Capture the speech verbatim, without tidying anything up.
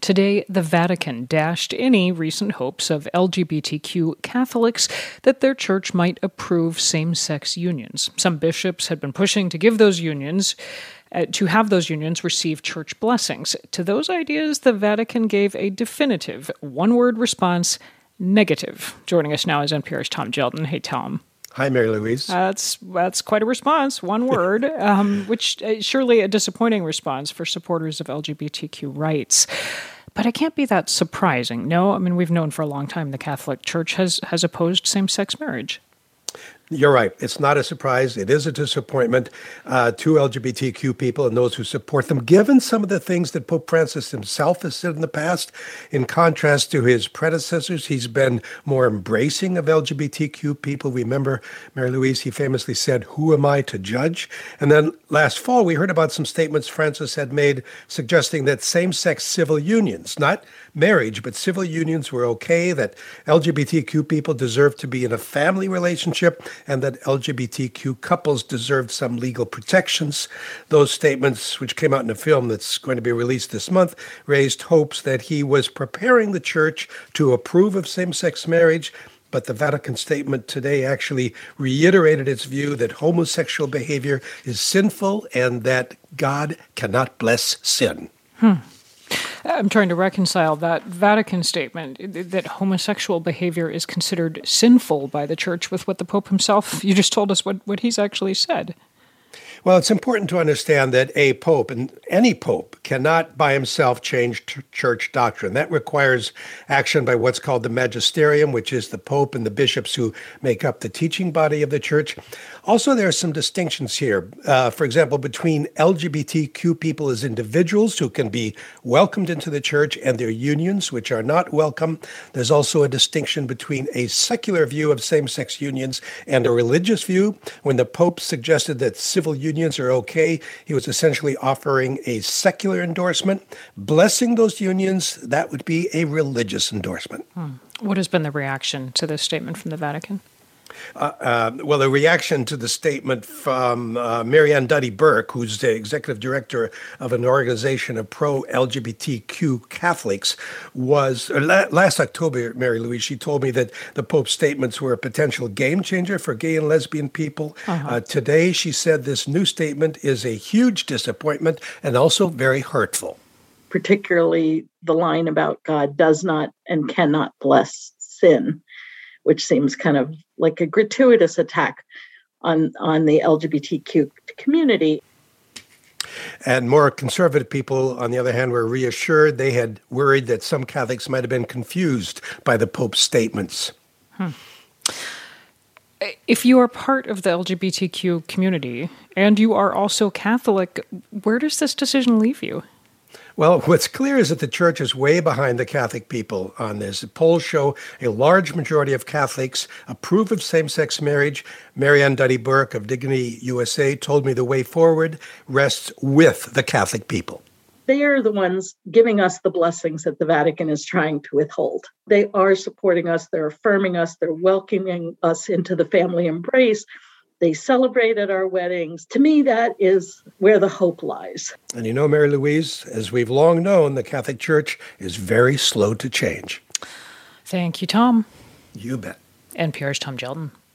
Today, the Vatican dashed any recent hopes of L G B T Q Catholics that their church might approve same-sex unions. Some bishops had been pushing to give those unions, uh, to have those unions receive church blessings. To those ideas, the Vatican gave a definitive, one-word response: negative. Joining us now is N P R's Tom Gelton. Hey, Tom. Hi, Mary Louise. Uh, that's that's quite a response, one word, um, which uh, surely a disappointing response for supporters of L G B T Q rights. But it can't be that surprising. No, I mean, we've known for a long time the Catholic Church has, has opposed same-sex marriage. You're right. It's not a surprise. It is a disappointment uh, to L G B T Q people and those who support them, given some of the things that Pope Francis himself has said in the past. In contrast to his predecessors, he's been more embracing of L G B T Q people. Remember, Mary Louise, he famously said, "Who am I to judge?" And then last fall, we heard about some statements Francis had made suggesting that same-sex civil unions, not marriage, but civil unions were okay, that L G B T Q people deserve to be in a family relationship, and that L G B T Q couples deserved some legal protections. Those statements, which came out in a film that's going to be released this month, raised hopes that he was preparing the church to approve of same-sex marriage. But the Vatican statement today actually reiterated its view that homosexual behavior is sinful and that God cannot bless sin. Hmm. I'm trying to reconcile that Vatican statement that homosexual behavior is considered sinful by the church with what the Pope himself, you just told us what, what he's actually said. Well, it's important to understand that a pope, and any pope, cannot by himself change t- church doctrine. That requires action by what's called the magisterium, which is the pope and the bishops who make up the teaching body of the church. Also, there are some distinctions here. Uh, for example, between L G B T Q people as individuals who can be welcomed into the church and their unions, which are not welcome. There's also a distinction between a secular view of same-sex unions and a religious view. When the Pope suggested that civil unions are okay, he was essentially offering a secular endorsement. Blessing those unions, that would be a religious endorsement. Hmm. What has been the reaction to this statement from the Vatican? Uh, uh, well, the reaction to the statement from uh, Marianne Duddy Burke, who's the executive director of an organization of pro-L G B T Q Catholics, was uh, la- last October, Mary Louise, she told me that the Pope's statements were a potential game changer for gay and lesbian people. Uh-huh. Uh, today, she said this new statement is a huge disappointment and also very hurtful. Particularly the line about God does not and cannot bless sin, which seems kind of like a gratuitous attack on, on the L G B T Q community. And more conservative people, on the other hand, were reassured. They had worried that some Catholics might have been confused by the Pope's statements. Hmm. If you are part of the L G B T Q community and you are also Catholic, where does this decision leave you? Well, what's clear is that the church is way behind the Catholic people on this. The polls show a large majority of Catholics approve of same-sex marriage. Marianne Duddy Burke of Dignity U S A told me the way forward rests with the Catholic people. They are the ones giving us the blessings that the Vatican is trying to withhold. They are supporting us. They're affirming us. They're welcoming us into the family embrace. They celebrate at our weddings. To me, that is where the hope lies. And you know, Mary Louise, as we've long known, the Catholic Church is very slow to change. Thank you, Tom. You bet. N P R's Tom Gelton.